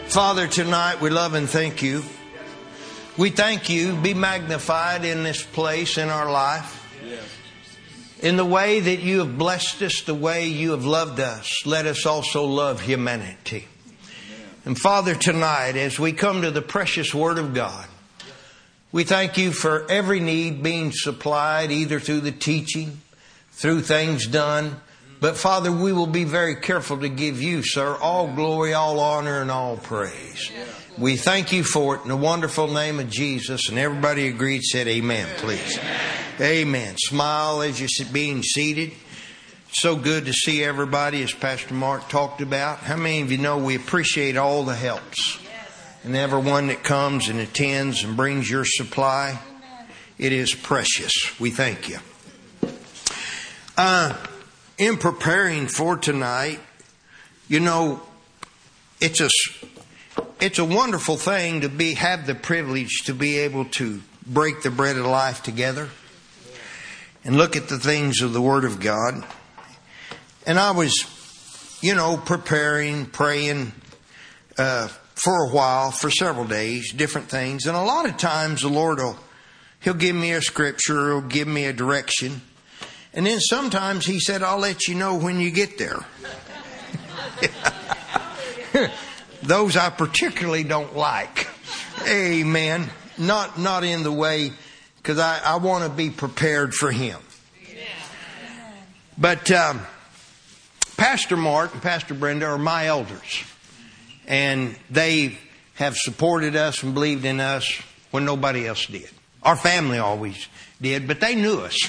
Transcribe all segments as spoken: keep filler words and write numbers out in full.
Father, tonight we love and thank you. We thank you. Be magnified in this place in our life. Yes. In the way that you have blessed us, the way you have loved us, let us also love humanity. Amen. And Father, tonight as we come to the precious Word of God, we thank you for every need being supplied, either through the teaching, through things done. But Father, we will be very careful to give you, sir, all glory, all honor, and all praise. We thank you for it in the wonderful name of Jesus. And everybody agreed, said amen, please. Amen. Smile as you're being seated. So good to see everybody, as Pastor Mark talked about. How many of you know we appreciate all the helps? And everyone that comes and attends and brings your supply. It is precious. We thank you. Uh... In preparing for tonight, you know, it's a, it's a wonderful thing to be have the privilege to be able to break the bread of life together and look at the things of the Word of God. And I was, you know, preparing, praying uh, for a while, for several days, different things. And a lot of times the Lord will, He'll give me a scripture, He'll give me a direction. And then sometimes He said, I'll let you know when you get there. Those I particularly don't like. Amen. Not not in the way, because I, I want to be prepared for Him. But um, Pastor Mark and Pastor Brenda are my elders. And they have supported us and believed in us when nobody else did. Our family always did, but they knew us.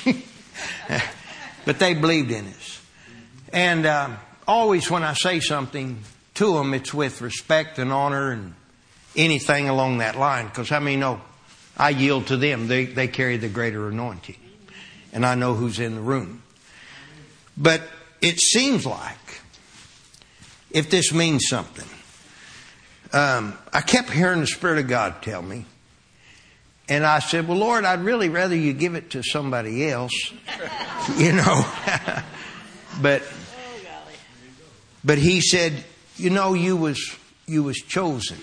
But they believed in us. And uh, always when I say something to them, it's with respect and honor and anything along that line. Because how many know I yield to them? They, they carry the greater anointing. And I know who's in the room. But it seems like, if this means something, um, I kept hearing the Spirit of God tell me. And I said, well, Lord, I'd really rather you give it to somebody else, you know. but but He said, you know, you was you was chosen.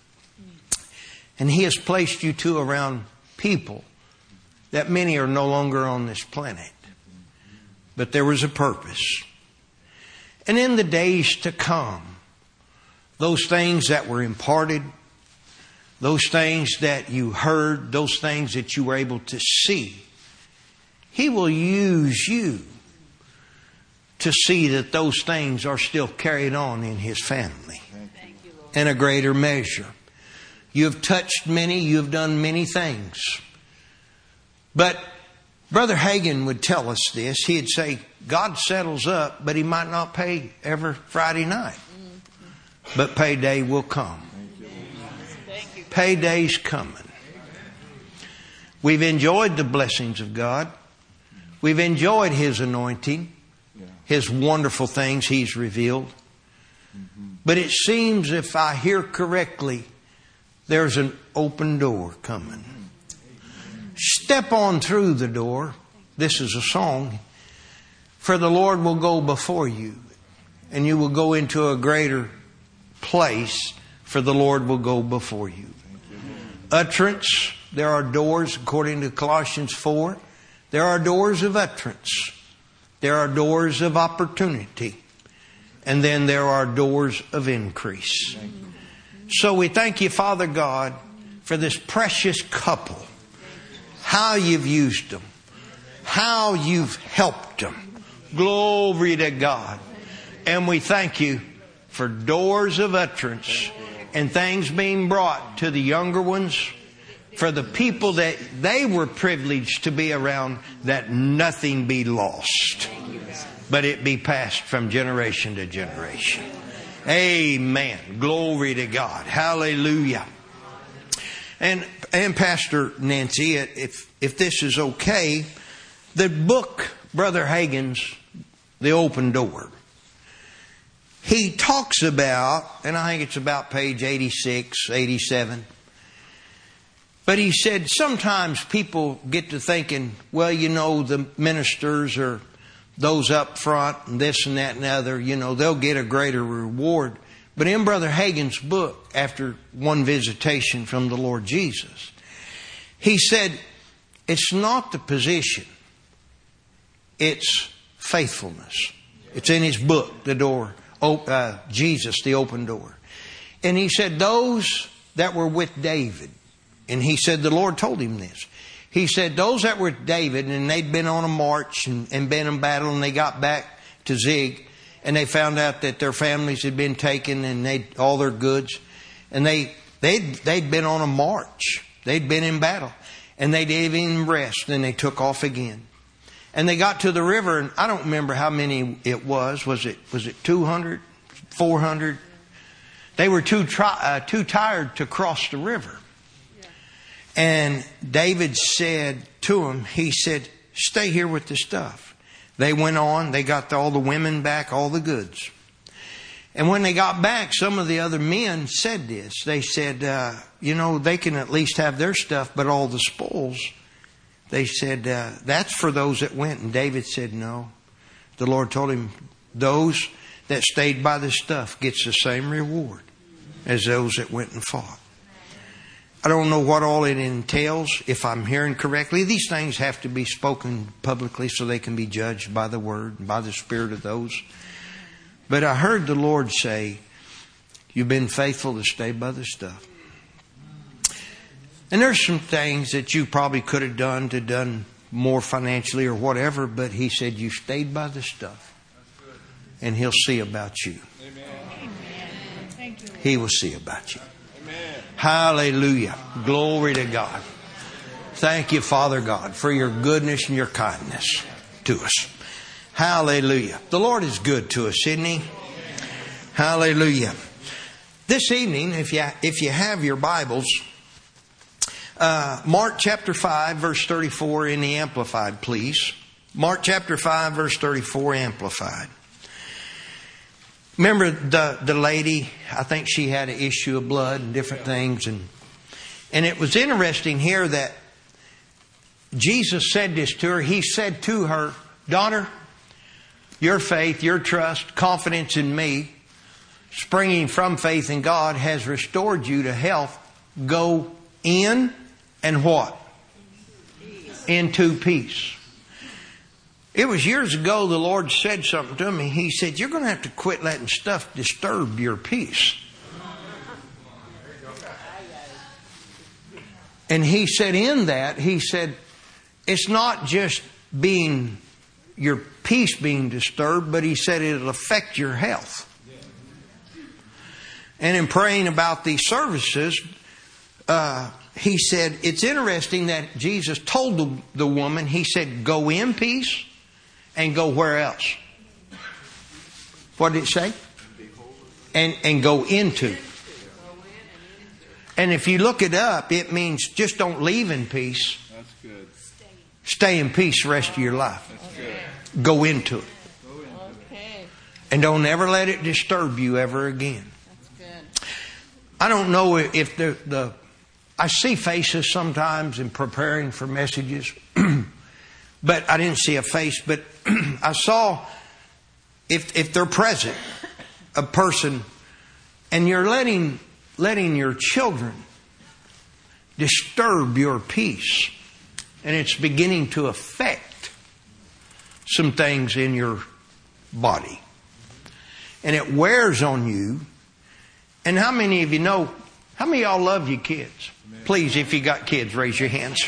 And He has placed you two around people that many are no longer on this planet. But there was a purpose. And in the days to come, those things that were imparted, those things that you heard, those things that you were able to see, He will use you to see that those things are still carried on in His family in a greater measure. You have touched many, you have done many things. But Brother Hagin would tell us this. He'd say, God settles up, but He might not pay every Friday night. But payday will come. Payday's coming. We've enjoyed the blessings of God. We've enjoyed His anointing, His wonderful things He's revealed. But it seems, if I hear correctly, there's an open door coming. Step on through the door. This is a song. For the Lord will go before you, and you will go into a greater place, for the Lord will go before you. Utterance. There are doors, according to Colossians four. There are doors of utterance. There are doors of opportunity. And then there are doors of increase. So we thank you, Father God, for this precious couple. How you've used them. How you've helped them. Glory to God. And we thank you for doors of utterance and things being brought to the younger ones, for the people that they were privileged to be around, that nothing be lost, but it be passed from generation to generation. Amen. Glory to God. Hallelujah. And and Pastor Nancy, if if this is okay, the book, Brother Hagin's The Open Door, he talks about, and I think it's about page eighty-six, eighty-seven. But he said sometimes people get to thinking, well, you know, the ministers or those up front and this and that and other, you know, they'll get a greater reward. But in Brother Hagin's book, after one visitation from the Lord Jesus, he said, it's not the position, it's faithfulness. It's in his book, The Door, uh, Jesus, the Open Door. And he said, those that were with David, and he said the Lord told him this. He said, those that were with David, and they'd been on a march and, and been in battle, and they got back to Zig, and they found out that their families had been taken and they all their goods. And they, they'd, they'd been on a march. They'd been in battle. And they gave him rest. Then they took off again. And they got to the river, and I don't remember how many it was. Was it was it two hundred? four hundred? They were too, tri- uh, too tired to cross the river. And David said to him, he said, stay here with the stuff. They went on, they got all the women back, all the goods. And when they got back, some of the other men said this. They said, uh, you know, they can at least have their stuff, but all the spoils, they said, uh, that's for those that went. And David said, no. The Lord told him, those that stayed by the stuff gets the same reward as those that went and fought. I don't know what all it entails, if I'm hearing correctly. These things have to be spoken publicly so they can be judged by the Word and by the Spirit of those. But I heard the Lord say, you've been faithful to stay by the stuff. And there's some things that you probably could have done to done more financially or whatever, but He said you stayed by the stuff. And He'll see about you. He will see about you. Hallelujah. Glory to God. Thank you, Father God, for your goodness and your kindness to us. Hallelujah. The Lord is good to us, isn't He? Hallelujah. This evening, if you, if you have your Bibles, uh, Mark chapter five, verse thirty-four in the Amplified, please. Mark chapter five, verse thirty-four, Amplified. Remember the, the lady, I think she had an issue of blood and different things. And, and it was interesting here that Jesus said this to her. He said to her, daughter, your faith, your trust, confidence in me, springing from faith in God, has restored you to health. Go in and what? Peace. Into peace. It was years ago the Lord said something to me. He said, you're going to have to quit letting stuff disturb your peace. And He said in that, He said, it's not just being your peace being disturbed, but He said it'll affect your health. And in praying about these services, uh, He said, it's interesting that Jesus told the, the woman, He said, go in peace. And go where else? What did it say? And and go into. And if you look it up, it means just don't leave in peace. That's good. Stay in peace the rest of your life. That's good. Go into it. Okay. And don't ever let it disturb you ever again. That's good. I don't know if the, the I see faces sometimes in preparing for messages. But I didn't see a face, but I saw, if if they're present, a person, and you're letting letting your children disturb your peace, and it's beginning to affect some things in your body. And it wears on you. And how many of you know, how many of y'all love your kids? Please, if you got kids, raise your hands.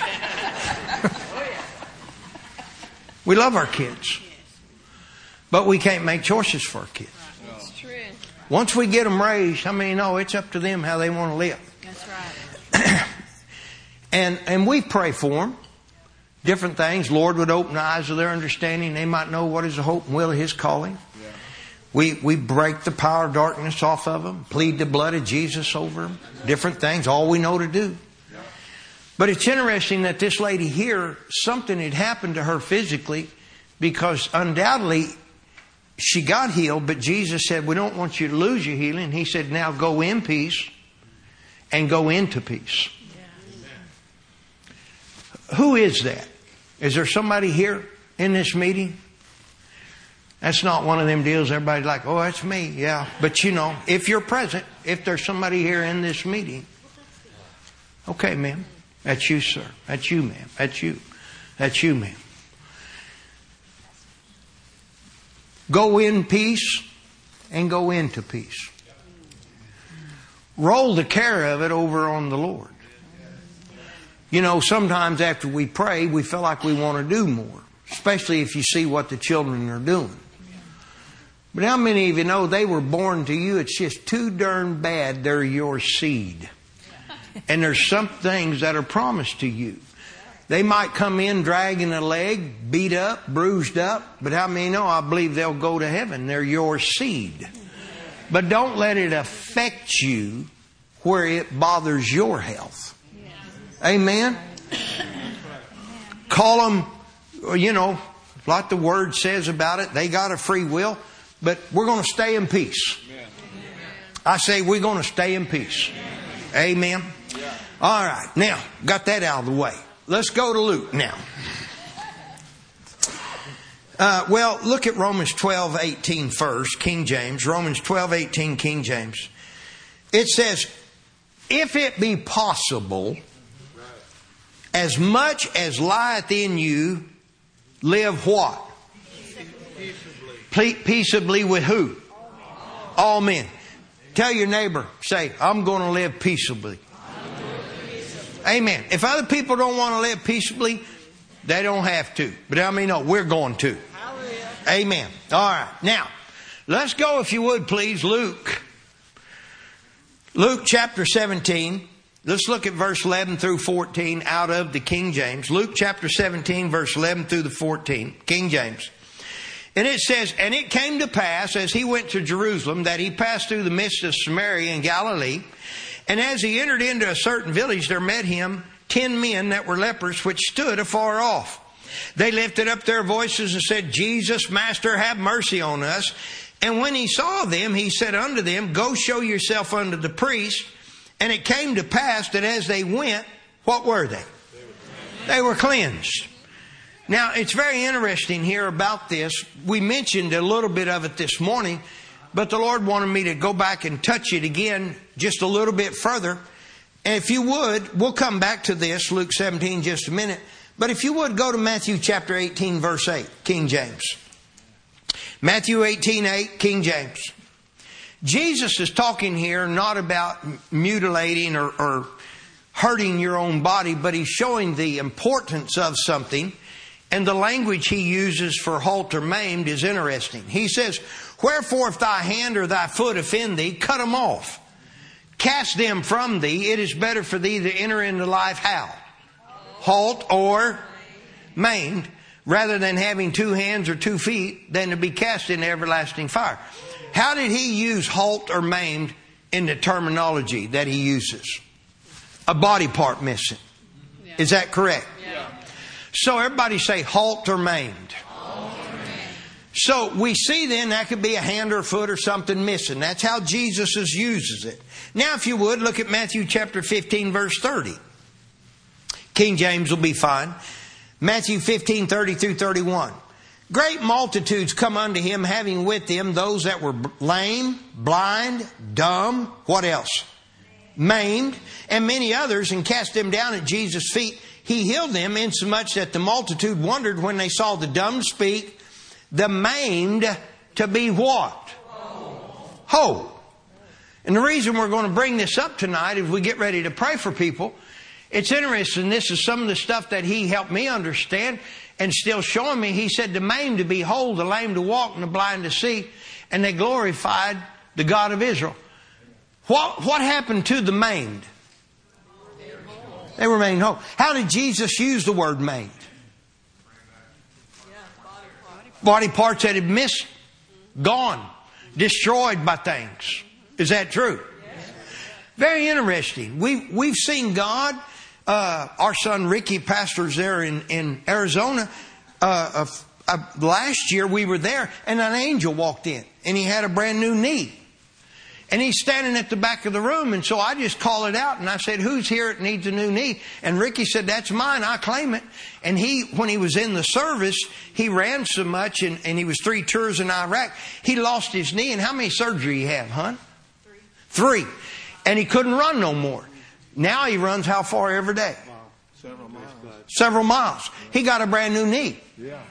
We love our kids. But we can't make choices for our kids. That's true. Once we get them raised, how many know it's up to them how they want to live? That's right. and and we pray for them. Different things. Lord would open the eyes of their understanding. They might know what is the hope and will of His calling. Yeah. We we break the power of darkness off of them. Plead the blood of Jesus over them. Different things. All we know to do. But it's interesting that this lady here, something had happened to her physically, because undoubtedly she got healed, but Jesus said, we don't want you to lose your healing. He said, now go in peace and go into peace. Yeah. Who is that? Is there somebody here in this meeting That's not one of them deals everybody's like, oh, that's me. Yeah. But you know, if you're present, if there's somebody here in this meeting, okay, ma'am. That's you, sir. That's you, ma'am. That's you. That's you, ma'am. Go in peace and go into peace. Roll the care of it over on the Lord. You know, sometimes after we pray, we feel like we want to do more, especially if you see what the children are doing. But how many of you know they were born to you? It's just too darn bad they're your seed. And there's some things that are promised to you. They might come in dragging a leg, beat up, bruised up. But how many know I believe they'll go to heaven? They're your seed. But don't let it affect you where it bothers your health. Amen? Call them, you know, like the Word says about it, they got a free will. But we're going to stay in peace. I say we're going to stay in peace. Amen. All right. Now, got that out of the way. Let's go to Luke now. Uh, well, look at Romans twelve eighteen first, King James. Romans twelve eighteen, King James. It says, if it be possible, as much as lieth in you, live what? Peaceably with who? All men. Tell your neighbor, say, I'm going to live peaceably. Amen. If other people don't want to live peaceably, they don't have to. But how many know we're going to? Amen. All right. Now, let's go, if you would, please, Luke. Luke chapter seventeen. Let's look at verse eleven through fourteen out of the King James. Luke chapter seventeen, verse eleven through the fourteen. King James. And it says, and it came to pass, as he went to Jerusalem, that he passed through the midst of Samaria and Galilee. And as he entered into a certain village, there met him ten men that were lepers, which stood afar off. They lifted up their voices and said, Jesus, Master, have mercy on us. And when he saw them, he said unto them, go show yourself unto the priest. And it came to pass that as they went, what were they? They were cleansed. Now, it's very interesting here about this. We mentioned a little bit of it this morning, but the Lord wanted me to go back and touch it again just a little bit further. And if you would, we'll come back to this, Luke seventeen, just a minute. But if you would, go to Matthew chapter eighteen, verse eight, King James. Matthew eighteen, eight, King James. Jesus is talking here not about mutilating or, or hurting your own body, but he's showing the importance of something. And the language he uses for halt or maimed is interesting. He says, wherefore if thy hand or thy foot offend thee, cut them off. Cast them from thee. It is better for thee to enter into life how? Halt or maimed, rather than having two hands or two feet, than to be cast into everlasting fire. How did he use halt or maimed in the terminology that he uses? A body part missing. Yeah. Is that correct? Yeah. So everybody say halt or maimed. Halt or maimed. So we see then that could be a hand or a foot or something missing. That's how Jesus uses it. Now if you would, look at Matthew chapter fifteen, verse thirty. King James will be fine. Matthew fifteen, thirty through thirty-one. Great multitudes come unto him, having with them those that were lame, blind, dumb, what else? Maimed, and many others, and cast them down at Jesus' feet. He healed them, insomuch that the multitude wondered when they saw the dumb speak, the maimed to be what? Whole. Whole. And the reason we're going to bring this up tonight is we get ready to pray for people. It's interesting. This is some of the stuff that he helped me understand and still showing me. He said the maimed to be whole, the lame to walk, and the blind to see. And they glorified the God of Israel. What, what happened to the maimed? They were made whole. How did Jesus use the word maimed? Body parts that had missed, gone, destroyed by things. Is that true? Very interesting. We've, we've seen God. Uh, our son Ricky pastors there in, in Arizona. Uh, uh, uh, last year we were there and an angel walked in and he had a brand new knee. And he's standing at the back of the room. And so I just call it out. And I said, who's here that needs a new knee? And Ricky said, that's mine. I claim it. And he, when he was in the service, he ran so much and, and he was three tours in Iraq. He lost his knee. And how many surgery he have, hon? Three. Three. And he couldn't run no more. Now he runs how far every day? Wow. Several miles. Several miles. He got a brand new knee. Yeah.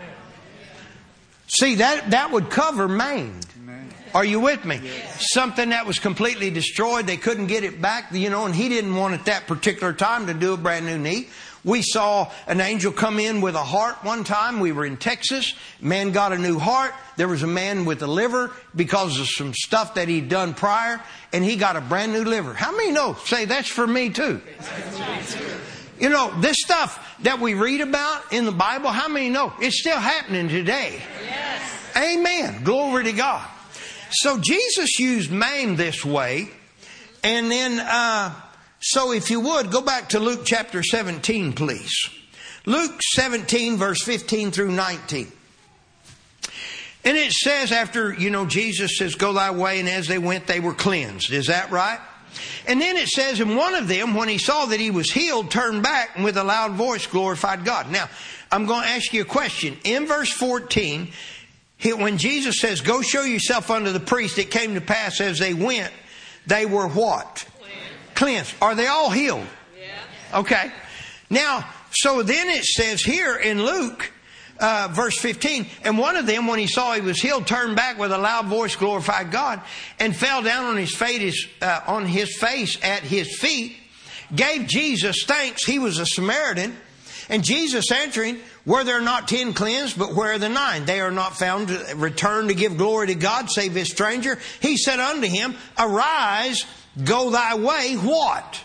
See, that, that would cover maimed. Are you with me? Yes. Something that was completely destroyed. They couldn't get it back, you know, and he didn't want at that particular time to do a brand new knee. We saw an angel come in with a heart one time. We were in Texas. Man got a new heart. There was a man with a liver because of some stuff that he'd done prior, and he got a brand new liver. How many know? Say, that's for me too. You know, this stuff that we read about in the Bible, how many know? It's still happening today. Yes. Amen. Glory to God. So Jesus used maimed this way. And then, uh, so if you would, go back to Luke chapter seventeen, please. Luke seventeen, verse fifteen through nineteen. And it says after, you know, Jesus says, go thy way. And as they went, they were cleansed. Is that right? And then it says, and one of them, when he saw that he was healed, turned back and with a loud voice glorified God. Now, I'm going to ask you a question. In verse fourteen, when Jesus says, go show yourself unto the priest, it came to pass as they went, they were what? Cleansed. Cleansed. Are they all healed? Yeah. Okay. Now, so then it says here in Luke, uh, verse fifteen, and one of them, when he saw he was healed, turned back with a loud voice, glorified God, and fell down on his face, uh, on his face at his feet, gave Jesus thanks. He was a Samaritan. And Jesus answering, were there not ten cleansed, but where are the nine? They are not found to return to give glory to God, save this stranger. He said unto him, arise, go thy way. What?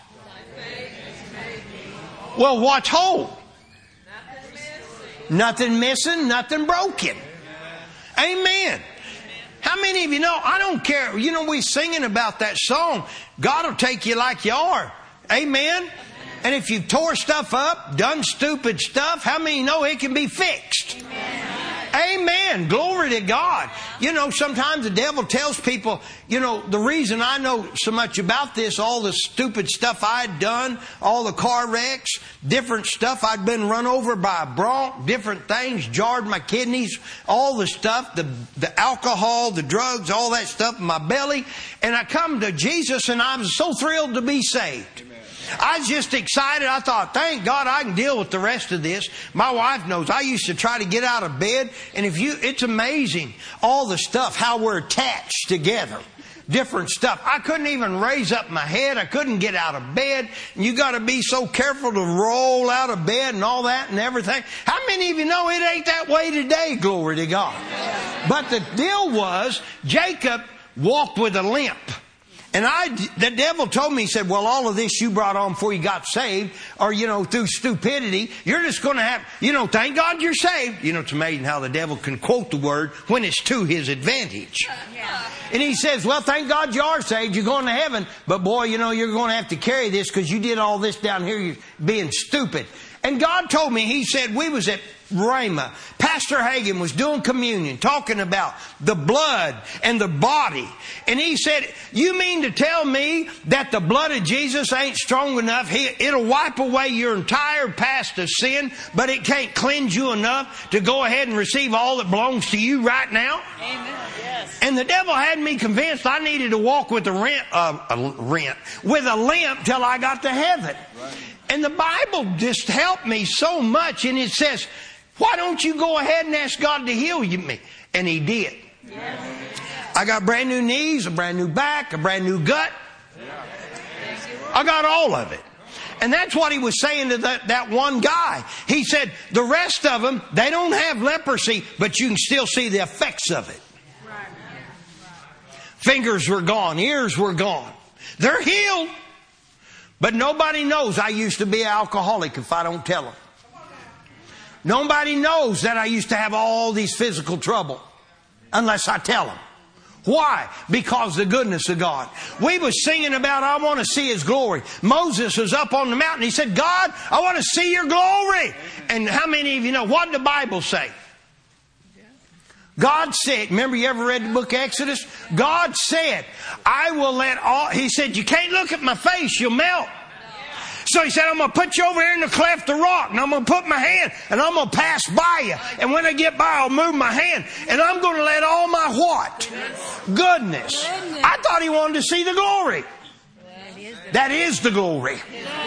Well, what's whole? Nothing missing, nothing broken. Amen. How many of you know, I don't care, you know, we singing about that song, God will take you like you are. Amen. And if you've tore stuff up, done stupid stuff, how many know it can be fixed? Amen. Amen. Glory to God. You know, sometimes the devil tells people, you know, the reason I know so much about this, all the stupid stuff I'd done, all the car wrecks, different stuff, I'd been run over by a bronc, different things, jarred my kidneys, all the stuff, the, the alcohol, the drugs, all that stuff in my belly. And I come to Jesus and I was so thrilled to be saved. Amen. I was just excited. I thought, thank God I can deal with the rest of this. My wife knows I used to try to get out of bed. And if you, it's amazing all the stuff, how we're attached together. Different stuff. I couldn't even raise up my head. I couldn't get out of bed. And you got to be so careful to roll out of bed and all that and everything. How many of you know it ain't that way today? Glory to God. But the deal was Jacob walked with a limp. And I, the devil told me, he said, well, all of this you brought on before you got saved, or, you know, through stupidity, you're just going to have, you know, thank God you're saved. You know, it's amazing how the devil can quote the word when it's to his advantage. Yeah. And he says, well, thank God you are saved. You're going to heaven. But boy, you know, you're going to have to carry this because you did all this down here, you're being stupid. And God told me, he said, we was at Rhema. Pastor Hagin was doing communion, talking about the blood and the body. And he said, you mean to tell me that the blood of Jesus ain't strong enough? He, it'll wipe away your entire past of sin, but it can't cleanse you enough to go ahead and receive all that belongs to you right now? Amen. Yes. And the devil had me convinced I needed to walk with a rent, uh, a rent, with a limp till I got to heaven. Right. And the Bible just helped me so much. And it says, why don't you go ahead and ask God to heal you me? And he did. Yes. I got brand new knees, a brand new back, a brand new gut. I got all of it. And that's what he was saying to that, that one guy. He said, the rest of them, they don't have leprosy, but you can still see the effects of it. Fingers were gone, ears were gone. They're healed. But nobody knows I used to be an alcoholic if I don't tell them. Nobody knows that I used to have all these physical trouble unless I tell them. Why? Because the goodness of God. We was singing about, I want to see His glory. Moses was up on the mountain. He said, God, I want to see your glory. And how many of you know what did the Bible say? God said, remember you ever read the book Exodus? God said, I will let all, he said, you can't look at my face, you'll melt. So he said, I'm going to put you over here in the cleft of the rock, and I'm going to put my hand, and I'm going to pass by you. And when I get by, I'll move my hand, and I'm going to let all my what? Goodness. I thought he wanted to see the glory. That is the glory.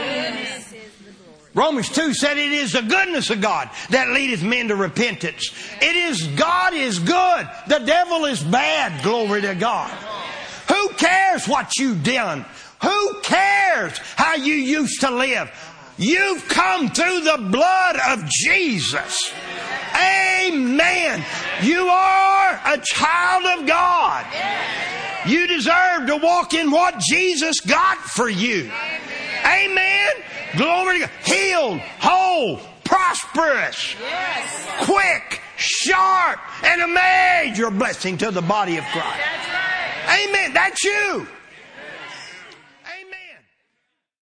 Romans two said it is the goodness of God that leadeth men to repentance. It is, God is good. The devil is bad. Glory to God. Who cares what you've done? Who cares how you used to live? You've come through the blood of Jesus. Amen. You are a child of God. You deserve to walk in what Jesus got for you. Amen. Glory to God. Healed, whole, prosperous, quick, sharp, and a major blessing to the body of Christ. Amen. That's you.